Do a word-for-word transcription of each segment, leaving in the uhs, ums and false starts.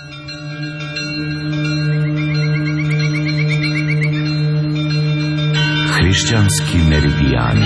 Hrišćanski meridijani.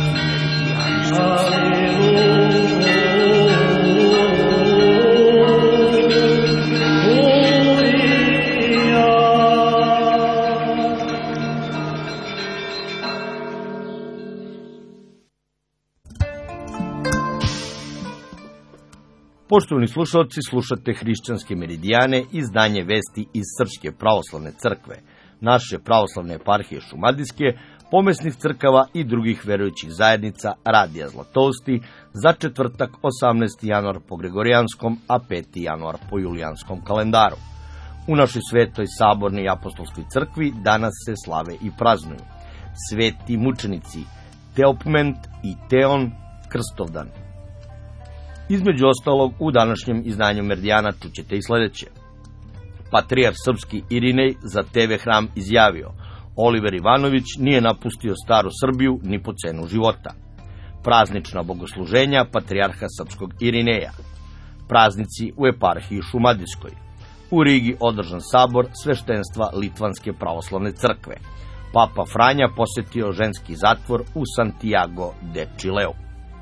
Poštovani slušalci, slušate Hrišćanske meridijane, izdanje vesti iz Srpske pravoslavne crkve, naše pravoslavne eparhije Šumadijske, pomesnih crkava i drugih verujućih zajednica Radija Zlatosti za četvrtak osamnaesti januar po Gregorijanskom, a peti januar po Julijanskom kalendaru. U našoj svetoj sabornoj i apostolskoj crkvi danas se slave i praznuju sveti mučenici Teopment i Teon Krstovdan. Između ostalog, u današnjem izdanju Meridijana čućete i sledeće. Patrijarh srpski Irinej za te ve Hram izjavio: Oliver Ivanović nije napustio staru Srbiju ni po cenu života. Praznična bogosluženja Patrijarha srpskog Irineja. Praznici u eparhiji Šumadijskoj. U Rigi održan sabor sveštenstva Litvanske pravoslavne crkve. Papa Franja posetio ženski zatvor u Santiago de Chileu.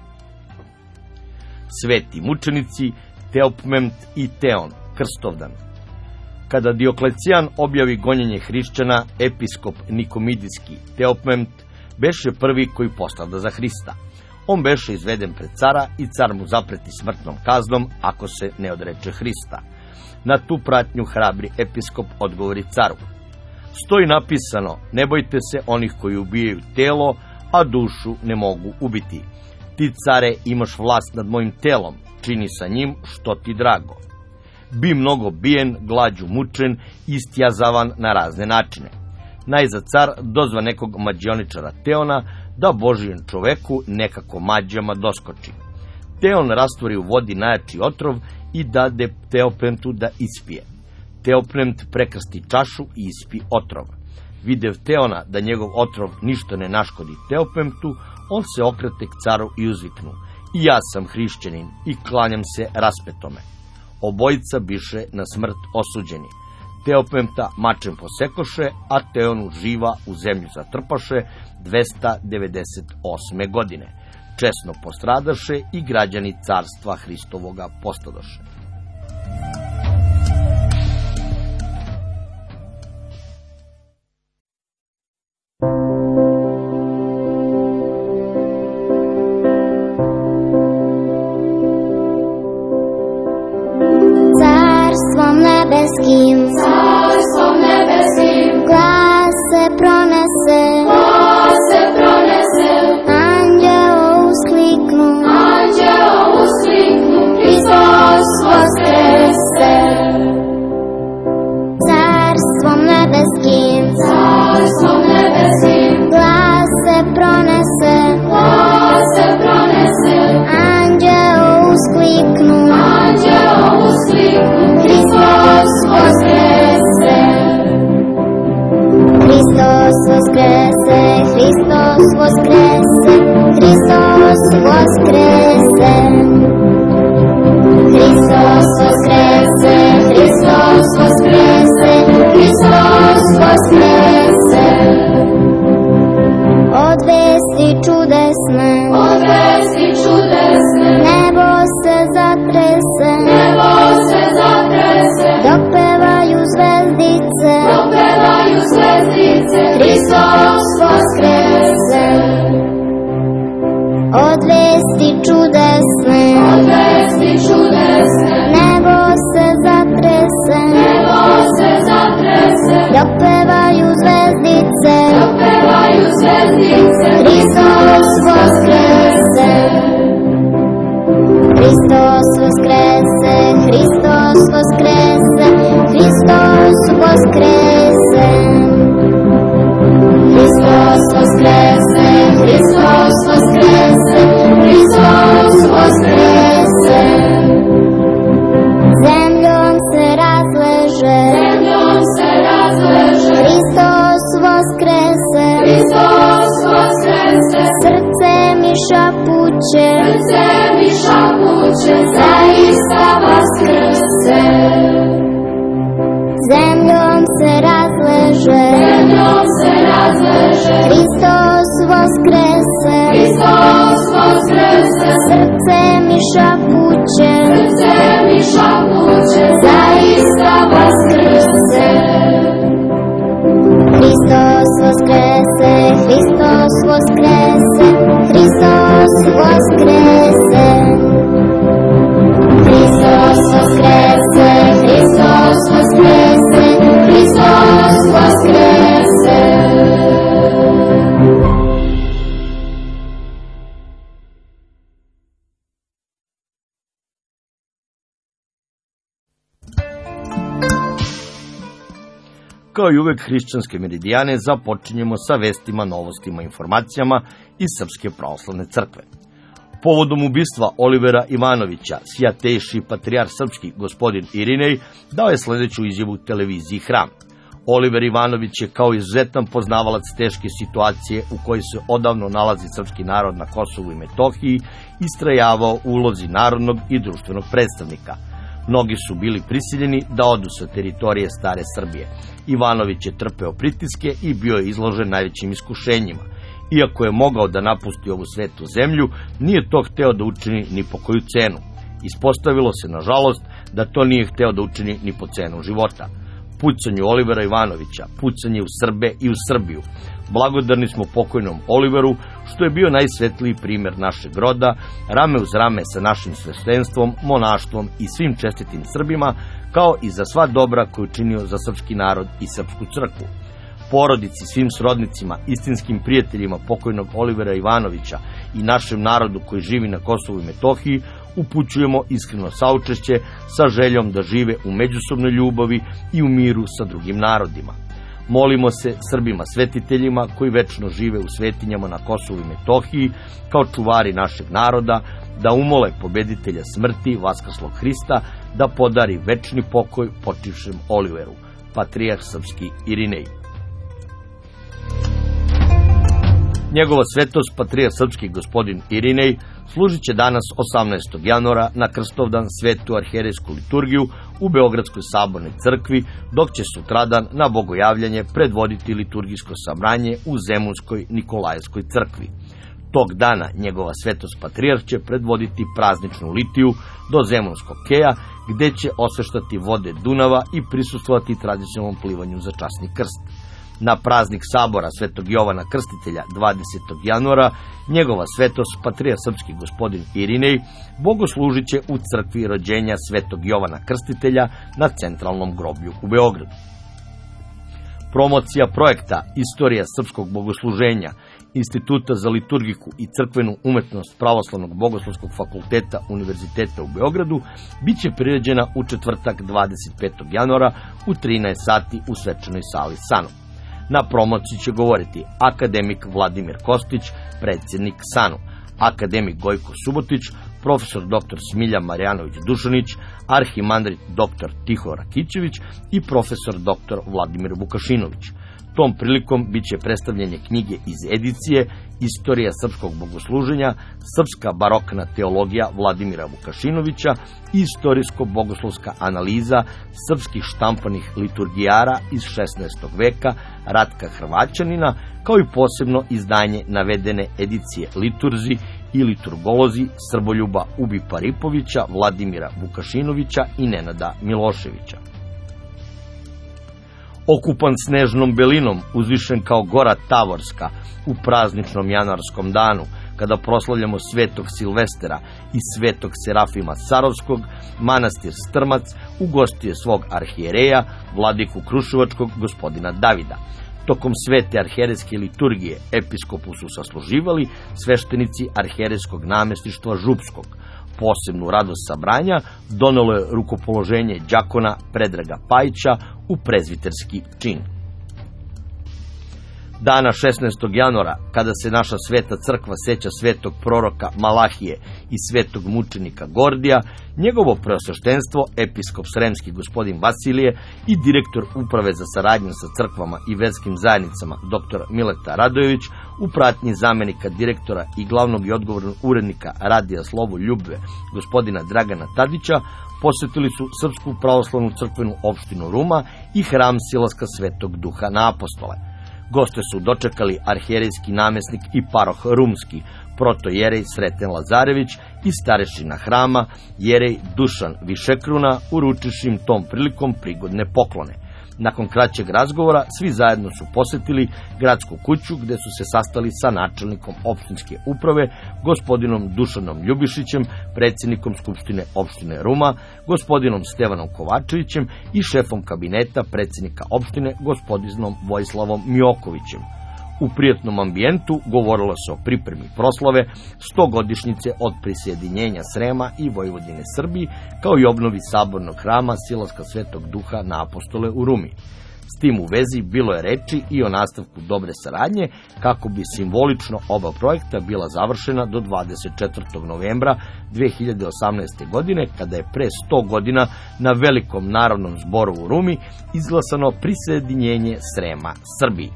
Sveti mučenici Teopment i Teon Krstovdan. Kada Dioklecijan objavi gonjenje hrišćana, episkop Nikomidijski Teopment beše prvi koji postrada za Hrista. On beše izveden pred cara i car mu zapreti smrtnom kaznom ako se ne odreče Hrista. Na tu pratnju hrabri episkop odgovori caru: stoji napisano, ne bojte se onih koji ubijaju telo, a dušu ne mogu ubiti. Ti, care, imaš vlast nad mojim telom, čini sa njim što ti drago. Bi mnogo bijen, glađu mučen, istjazavan na razne načine. Najzad car dozva nekog mađioničara Teona da Božijem čoveku nekako mađama doskoči. Teon rastvori u vodi najjači otrov i dade Teopmentu da ispije. Teopment prekrsti čašu i ispi otrov. Videv Teona da njegov otrov ništa ne naškodi Teopmentu, on se okrete k caru i uzviknu: i ja sam hrišćanin i klanjam se raspetome. Obojica biše na smrt osuđeni. Teopmenta mačem posekoše, a Teonu živa u zemlju zatrpaše dvesta devedeset osme. godine. Česno postradaše i građani carstva Hristovoga postadoše. Carstvom nebeskim glas se pronese, glas se pronese, anđeo uskliknu, anđeo uskliknu, Hristos vaskrese. Carstvom nebeskim, carstvom nebeskim glas se pronese, glas se pronese, anđeo uskliknu, anđeo uskliknu, Hristos vaskrese. Kao i uvek, hrišćanske meridijane započinjemo sa vestima, novostima, informacijama iz Srpske pravoslavne crkve. Povodom ubistva Olivera Ivanovića, sjatejši patrijar srpski gospodin Irinej dao je sledeću izjavu televiziji Hram. Oliver Ivanović je kao izuzetan poznavalac teške situacije u kojoj se odavno nalazi srpski narod na Kosovu i Metohiji istrajavao u ulozi narodnog i društvenog predstavnika. Mnogi su bili prisiljeni da odu sa teritorije stare Srbije. Ivanović je trpeo pritiske i bio je izložen najvećim iskušenjima. Iako je mogao da napusti ovu svetu zemlju, nije to hteo da učini ni po koju cenu. Ispostavilo se, nažalost, da to nije hteo da učini ni po cenu života. Pucanje Olivera Ivanovića, pucanje u Srbe i u Srbiju. Blagodarni smo pokojnom Oliveru, što je bio najsvetliji primer našeg roda, rame uz rame sa našim sveštenstvom, monaštvom i svim čestitim Srbima, kao i za sva dobra koju činio za srpski narod i srpsku crkvu. Porodici, svim srodnicima, istinskim prijateljima pokojnog Olivera Ivanovića i našem narodu koji živi na Kosovu i Metohiji upućujemo iskreno saučešće sa željom da žive u međusobnoj ljubavi i u miru sa drugim narodima. Molimo se Srbima svetiteljima koji večno žive u svetinjama na Kosovu i Metohiji kao čuvari našeg naroda da umole pobeditelja smrti vaskrslog Hrista da podari večni pokoj počivšem Oliveru, patrijarh srpski Irinej. Njegova svetost, patrijarh srpski gospodin Irinej, služit će danas osamnaestog januara na Krstovdan svetu arhijerejsku liturgiju u Beogradskoj sabornoj crkvi, dok će sutradan na bogojavljanje predvoditi liturgijsko sabranje u Zemunskoj Nikolajevskoj crkvi. Tog dana njegova svetost patrijarh će predvoditi prazničnu litiju do Zemunskog keja, gde će osveštati vode Dunava i prisustvovati tradicionalnom plivanju za časni krst. Na praznik sabora Svetog Jovana Krstitelja dvadesetog januara njegova svetost patrijarh srpski gospodin Irinej bogoslužit će u crkvi rođenja Svetog Jovana Krstitelja na centralnom groblju u Beogradu. Promocija projekta Istorija srpskog bogosluženja Instituta za liturgiku i crkvenu umetnost Pravoslavnog bogoslovskog fakulteta Univerziteta u Beogradu biće priređena u četvrtak dvadeset petog januara u trinaest sati u svečanoj sali SANU. Na promociji će govoriti akademik Vladimir Kostić, predsjednik SANU, akademik Gojko Subotić, profesor doktor Smilja Marjanović-Dušanić, arhimandrit doktor Tihor Rakićević i profesor doktor Vladimir Vukašinović. Tom prilikom biće predstavljanje knjige iz edicije Istorija srpskog bogosluženja, srpska barokna teologija Vladimira Vukašinovića i istorijsko-bogoslovska analiza srpskih štampanih liturgijara iz šesnaestog veka Ratka Hrvaćanina, kao i posebno izdanje navedene edicije liturzi i liturgolozi Srboljuba Ubi Paripovića, Vladimira Vukašinovića i Nenada Miloševića. Okupan snežnom belinom, uzvišen kao gora Tavorska u prazničnom januarskom danu, kada proslavljamo svetog Silvestera i svetog Serafima Sarovskog, manastir Strmac ugostio svog arhijereja, vladiku Kruševačkog gospodina Davida. Tokom svete arhijerejske liturgije episkopu su sasluživali sveštenici arhijerejskog namestništva Župskog. Posebnu radost sabranja donelo je rukopoloženje đakona Predraga Pajića u prezviterski čin. Dana šesnaestog januara, kada se naša sveta crkva seća svetog proroka Malahije i svetog mučenika Gordija, njegovo preosveštenstvo, episkop sremski gospodin Vasilije i direktor uprave za saradnju sa crkvama i verskim zajednicama dr Mileta Radojević u pratnji zamenika direktora i glavnog i odgovornog urednika Radija Slovo Ljubve gospodina Dragana Tadića posetili su Srpsku pravoslavnu crkvenu opštinu Ruma i hram Silaska Svetog Duha na apostole. Goste su dočekali arhijerejski namesnik i paroh rumski, protojerej Sreten Lazarević i starešina hrama, jerej Dušan Višekruna, uručivši im tom prilikom prigodne poklone. Nakon kraćeg razgovora, svi zajedno su posetili gradsku kuću gde su se sastali sa načelnikom opštinske uprave, gospodinom Dušanom Ljubišićem, predsjednikom Skupštine opštine Ruma, gospodinom Stevanom Kovačevićem i šefom kabineta predsjednika opštine, gospodinom Vojislavom Miokovićem. U prijatnom ambijentu govorilo se o pripremi proslave stogodišnjice od prisjedinjenja Srema i Vojvodine Srbiji, kao i obnovi sabornog hrama Silaska Svetog Duha na apostole u Rumi. S tim u vezi bilo je reči i o nastavku dobre saradnje, kako bi simbolično oba projekta bila završena do dvadeset četvrtog novembra dve hiljade osamnaeste. godine, kada je pre sto godina na velikom narodnom zboru u Rumi izglasano prisjedinjenje Srema Srbiji.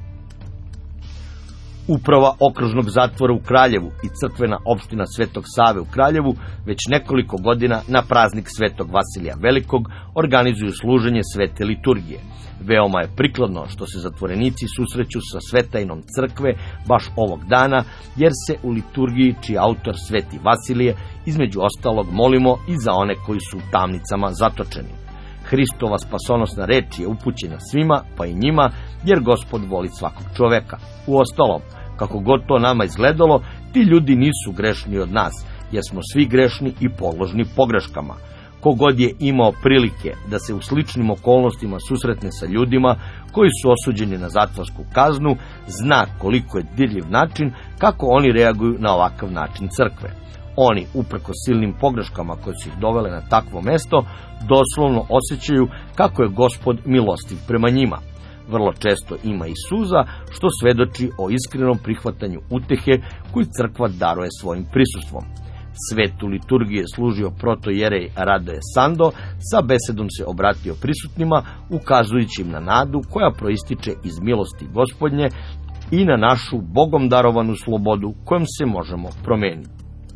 Uprava okružnog zatvora u Kraljevu i crkvena opština Svetog Save u Kraljevu već nekoliko godina na praznik Svetog Vasilija Velikog organizuju služenje svete liturgije. Veoma je prikladno što se zatvorenici susreću sa svetajnom crkve baš ovog dana, jer se u liturgiji, čiji autor Sveti Vasilije, između ostalog molimo i za one koji su u tamnicama zatočeni. Hristova spasonosna reč je upućena svima, pa i njima, jer Gospod voli svakog čoveka. Uostalom, kako god to nama izgledalo, ti ljudi nisu grešni od nas, jer smo svi grešni i podložni pogreškama. Kogod je imao prilike da se u sličnim okolnostima susretne sa ljudima koji su osuđeni na zatvorsku kaznu, zna koliko je dirljiv način kako oni reaguju na ovakav način crkve. Oni, upreko silnim pogreškama koje su ih dovele na takvo mesto, doslovno osjećaju kako je Gospod milostiv prema njima. Vrlo često ima i suza, što svedoči o iskrenom prihvatanju utehe koju crkva daruje svojim prisustvom. Svetu liturgiju je služio protojerej Radoje Sando, sa besedom se obratio prisutnima, ukazujući im na nadu koja proističe iz milosti Gospodnje i na našu Bogom darovanu slobodu kojom se možemo promeniti.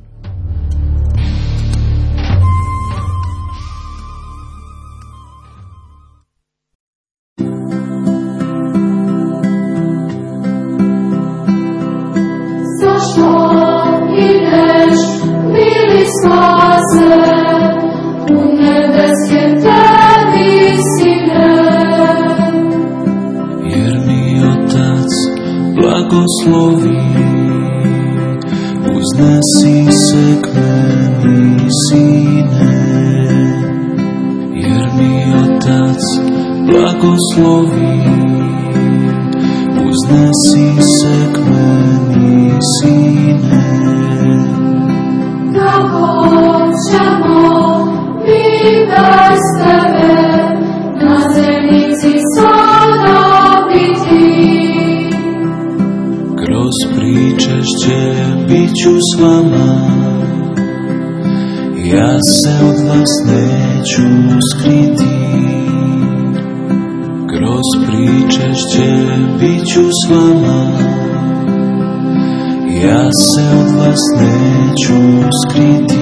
Spase, u nebeske tebi sine. Jer mi Otac blagoslovi, uznesi se k meni sine. Jer mi Otac blagoslovi, uznesi se k meni sine. Ćemo mi bez tebe na zemljici sada biti. Kroz pričešće bit ću s vama, ja se od vas neću skriti. Kroz pričešće bit ću s vama, ja se od vas neću skriti.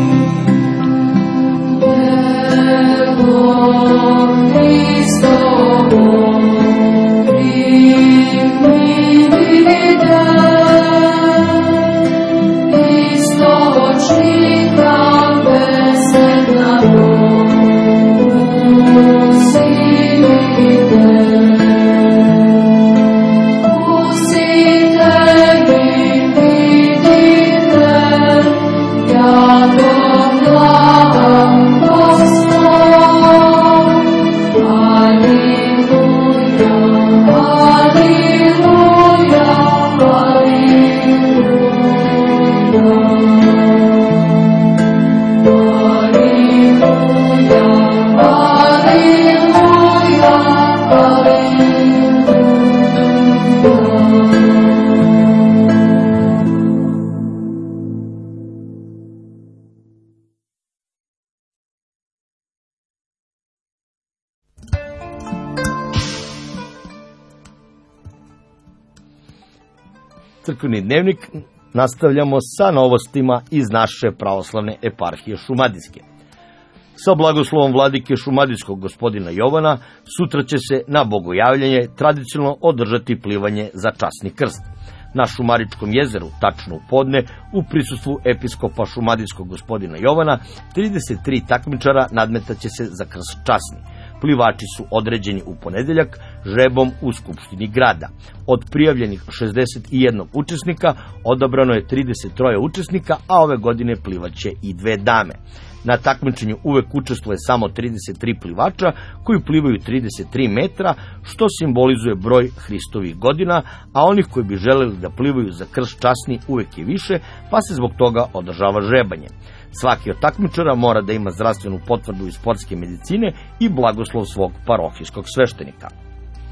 Crkveni dnevnik nastavljamo sa novostima iz naše pravoslavne eparhije Šumadijske. Sa blagoslovom vladike Šumadijskog gospodina Jovana sutra će se na bogojavljanje tradicionalno održati plivanje za časni krst. Na Šumaričkom jezeru, tačno u podne, u prisustvu episkopa Šumadijskog gospodina Jovana, trideset tri takmičara nadmetaće se za krst časni. Plivači su određeni u ponedeljak žrebom u Skupštini grada. Od prijavljenih šezdeset jedan učesnika odabrano je trideset tri učesnika, a ove godine plivaće i dve dame. Na takmičenju uvek učestvuje samo trideset tri plivača koji plivaju trideset tri metra, što simbolizuje broj Hristovih godina, a onih koji bi želeli da plivaju za krst časni uvek je više, pa se zbog toga održava žrebanje. Svaki od takmičara mora da ima zdravstvenu potvrdu iz sportske medicine i blagoslov svog parohijskog sveštenika.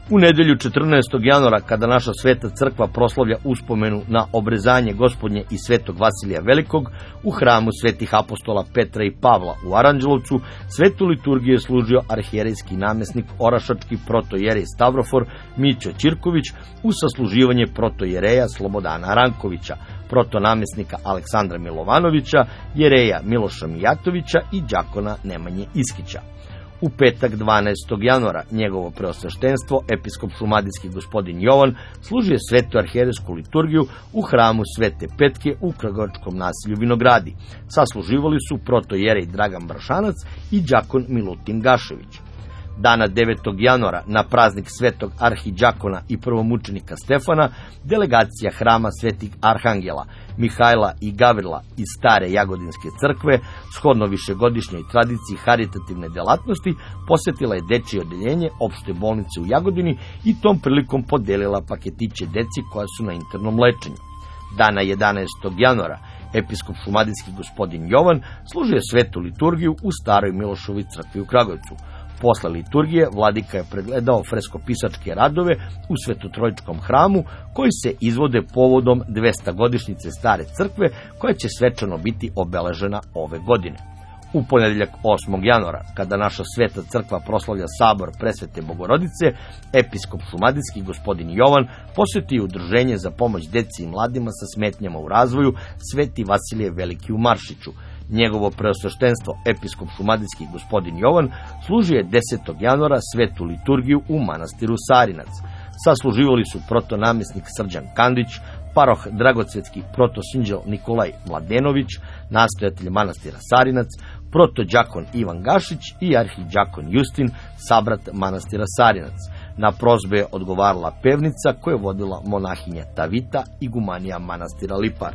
U nedelju četrnaestog januara, kada naša sveta crkva proslavlja uspomenu na obrezanje Gospodnje i svetog Vasilija Velikog u hramu svetih apostola Petra i Pavla u Aranđelovcu, svetu liturgiju je služio arhijerejski namjesnik orašački protojerej Stavrofor Mićo Ćirković uz sasluživanje protojereja Slobodana Rankovića, protonamjesnika Aleksandra Milovanovića, jereja Miloša Mijatovića i đakona Nemanje Iskića. U petak dvanaestog januara njegovo preosveštenstvo, episkop šumadijski gospodin Jovan, služio svetu arhijerejsku liturgiju u hramu Svete Petke u kragujevačkom naselju Vinogradi. Sasluživali su protojerej Dragan Bršanac i đakon Milutin Gašević. Dana devetog januara, na praznik svetog arhidžakona i prvomučenika Stefana, delegacija hrama svetih arhangela Mihajla i Gavrila iz stare Jagodinske crkve, shodno višegodišnjoj tradiciji haritativne delatnosti, posjetila je dečije odeljenje opšte bolnice u Jagodini i tom prilikom podelila paketiće deci koja su na internom lečenju. Dana jedanaestog januara, episkop šumadijski gospodin Jovan služio svetu liturgiju u staroj Milošovoj crkvi u Kragujevcu. Posle liturgije vladika je pregledao freskopisačke radove u Svetotrojičkom hramu koji se izvode povodom dvestogodišnjice stare crkve koja će svečano biti obeležena ove godine. U ponedeljak osmog januara, kada naša sveta crkva proslavlja sabor Presvete Bogorodice, episkop šumadijski gospodin Jovan posjetio udruženje za pomoć deci i mladima sa smetnjama u razvoju Sveti Vasilije Veliki u Maršiću. Njegovo preosveštenstvo, episkop šumadijski gospodin Jovan, služio je desetog januara svetu liturgiju u manastiru Sarinac. Sasluživali su protonamjesnik Srđan Kandić, paroh dragocvetski protosinđel Nikolaj Mladenović, nastojatelj manastira Sarinac, protođakon Ivan Gašić i arhidžakon Justin, sabrat manastira Sarinac. Na prozbe je odgovarala pevnica koju je vodila monahinja Tavita, igumanija manastira Lipar.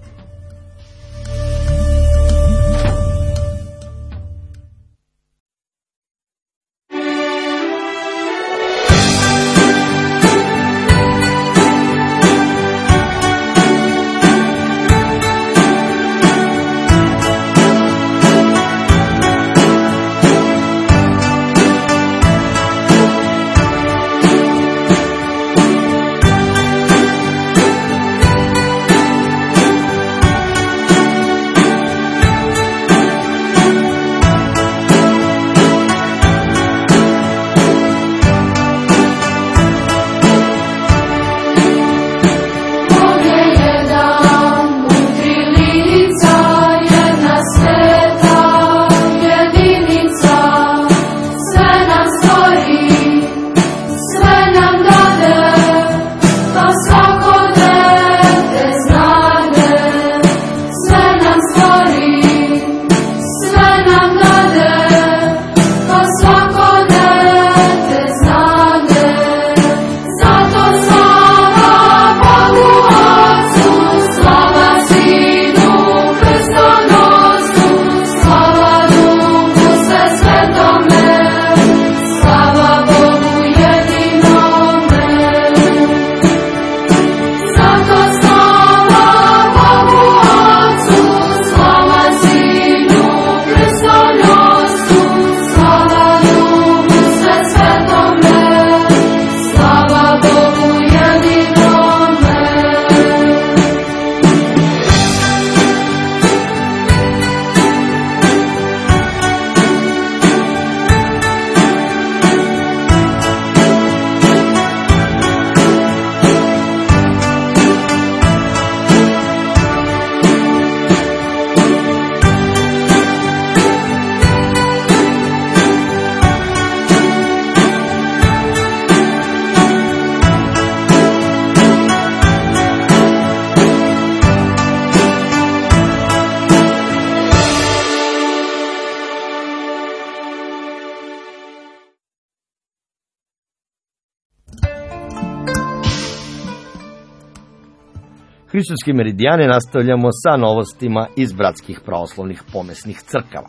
Hrišćanske meridijane nastavljamo sa novostima iz bratskih pravoslavnih pomesnih crkava.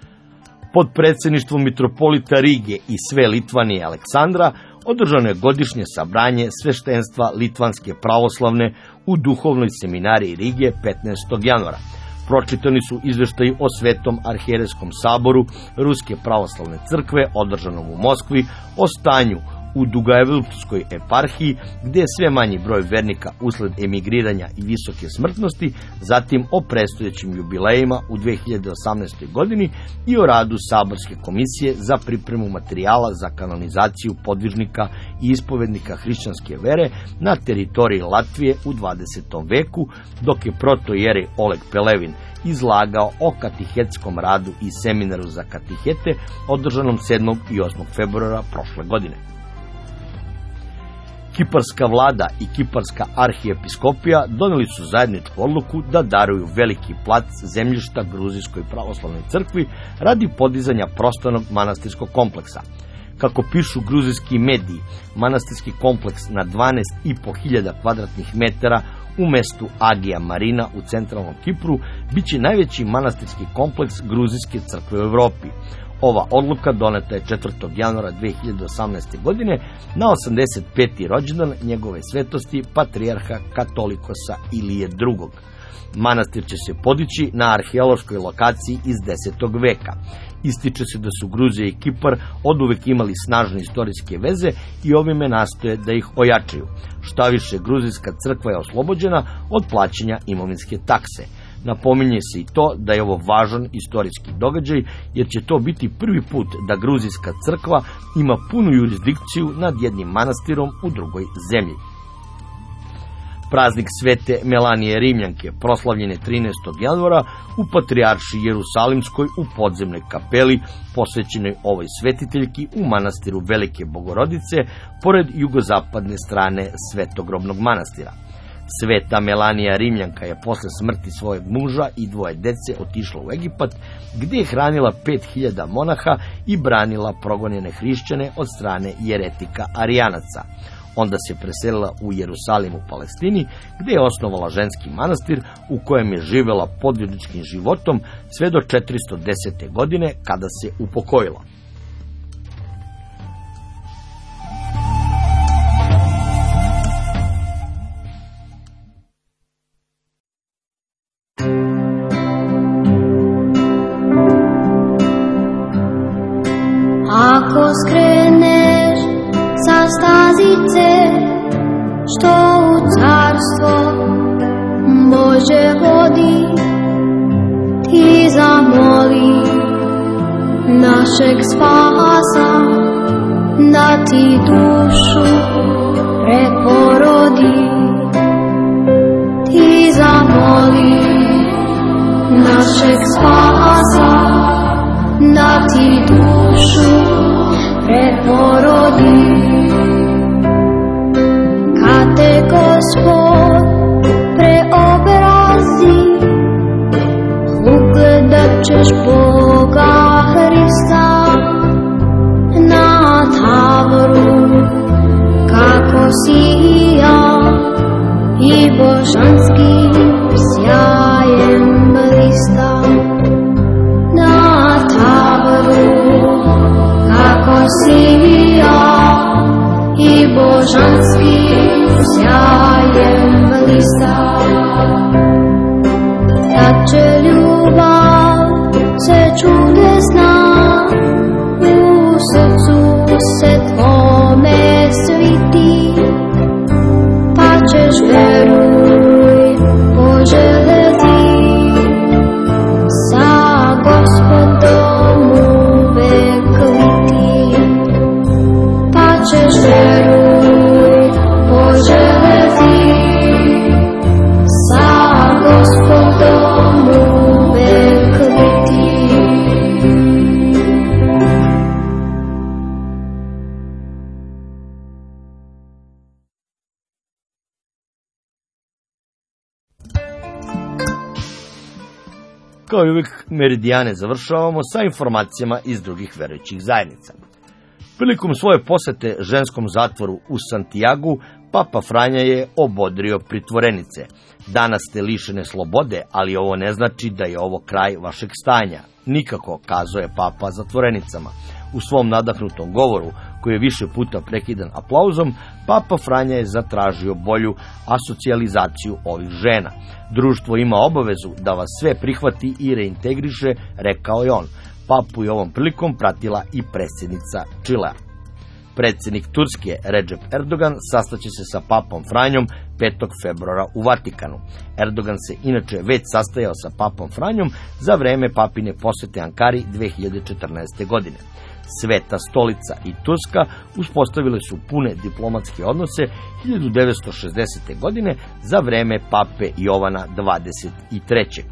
Pod predsjedništvom mitropolita Rige i sve Litvanije Aleksandra održano je godišnje sabranje sveštenstva Litvanske pravoslavne u duhovnoj seminariji Rige petnaestog januara. Pročitani su izveštaji o Svetom arhijerejskom saboru Ruske pravoslavne crkve održanom u Moskvi, o stanju u Dugajevskoj eparhiji, gdje je sve manji broj vernika usled emigriranja i visoke smrtnosti, zatim o predstojećim jubilejima u dve hiljade osamnaestoj. godini i o radu Saborske komisije za pripremu materijala za kanonizaciju podvižnika i ispovednika hrišćanske vere na teritoriji Latvije u dvadesetom veku, dok je protoijerej Oleg Pelevin izlagao o katihetskom radu i seminaru za katihete održanom sedmog i osmog februara prošle godine. Kiparska vlada i Kiparska arhijepiskopija doneli su zajedničku odluku da daruju veliki plac zemljišta Gruzijskoj pravoslavnoj crkvi radi podizanja prostornog manastirskog kompleksa. Kako pišu gruzijski mediji, manastirski kompleks na dvanaest i po hiljada kvadratnih metara u mestu Agija Marina u centralnom Kipru biće najveći manastirski kompleks gruzijske crkve u Evropi. Ova odluka doneta je četvrtog januara dve hiljade osamnaeste. godine na osamdeset peti rođendan njegove svetosti patrijarha Katolikosa Ilije drugog. Manastir će se podići na arheološkoj lokaciji iz desetog veka. Ističe se da su Gruzija i Kipar oduvek imali snažne istorijske veze i ovime nastoje da ih ojačaju. Štaviše, gruzijska crkva je oslobođena od plaćanja imovinske takse. Napominje se i to da je ovo važan istorijski događaj, jer će to biti prvi put da gruzijska crkva ima punu jurisdikciju nad jednim manastirom u drugoj zemlji. Praznik svete Melanije Rimljanke proslavljen je trinaestog januara u Patrijarši Jerusalimskoj u podzemnoj kapeli posvećenoj ovoj svetiteljki u manastiru Velike Bogorodice pored jugozapadne strane Svetogrobnog manastira. Sveta Melanija Rimljanka je posle smrti svojeg muža i dvoje dece otišla u Egipat, gdje je hranila pet hiljada monaha i branila progonjene hrišćane od strane jeretika Arijanaca. Onda se preselila u Jerusalim u Palestini, gdje je osnovala ženski manastir u kojem je živjela podvižničkim životom sve do četiristo desete. godine kada se upokojila. Ako skreneš sa stazice, što u carstvo Bože vodi, ti zamoli našeg spasa da ti dušu preporodi. Ti zamoli našeg spasa da ti dušu preporodi. Kad te Gospod preobrazi, ugledat ćeš Boga Hrista na tavoru kako sija i božanskim sjajem blista. Na tavoru kako sija i božanskim sjajem blista. Tad će ljubav se čudesna u srcu se tvome sviti, pa ćeš, veruj, poželeti sa Gospodom uvek biti. Pa ćeš, veruj, poželeti sa Gospodom uvek biti. Kao i uvijek, Meridijane završavamo sa informacijama iz drugih verujućih zajednica. Prilikom svoje posete ženskom zatvoru u Santiagu, Papa Franja je obodrio pritvorenice. Danas ste lišene slobode, ali ovo ne znači da je ovo kraj vašeg stanja. Nikako, kazao je Papa zatvorenicama. U svom nadahnutom govoru, koji je više puta prekidan aplauzom, Papa Franja je zatražio bolju asocijalizaciju ovih žena. Društvo ima obavezu da vas sve prihvati i reintegriše, rekao je on. Papu je ovom prilikom pratila i predsjednica Čilea. Predsjednik Turske Recep Erdogan sastaće se sa papom Franjom petog februara u Vatikanu. Erdogan se inače već sastajao sa papom Franjom za vreme papine posete Ankari dve hiljade četrnaeste. godine. Sveta stolica i Turska uspostavile su pune diplomatske odnose hiljadu devetsto šezdesete. godine za vreme pape Jovana dvadeset trećeg.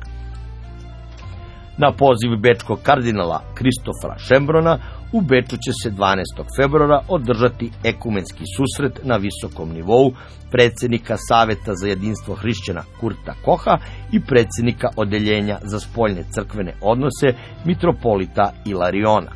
Na poziv bečkog kardinala Kristofera Šembrona u Beču će se dvanaestog februara održati ekumenski susret na visokom nivou predsjednika Saveta za jedinstvo hrišćana Kurta Koha i predsjednika Odeljenja za spoljne crkvene odnose mitropolita Ilariona.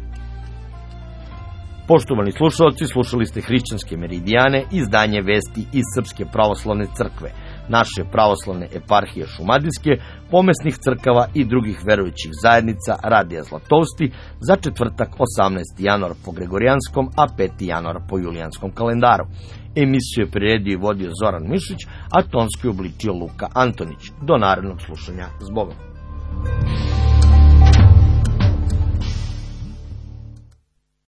Poštovani slušalci, slušali ste Hrišćanske meridijane, izdanje vesti iz Srpske pravoslavne crkve, naše pravoslavne eparhije Šumadijske, pomesnih crkava i drugih verujućih zajednica Radija Zlatovsti za četvrtak osamnaesti januar po Gregorijanskom, a peti januar po Julijanskom kalendaru. Emisiju je priredio i vodio Zoran Mišić, a tonski obličio Luka Antonić. Do narednog slušanja, s Bogom.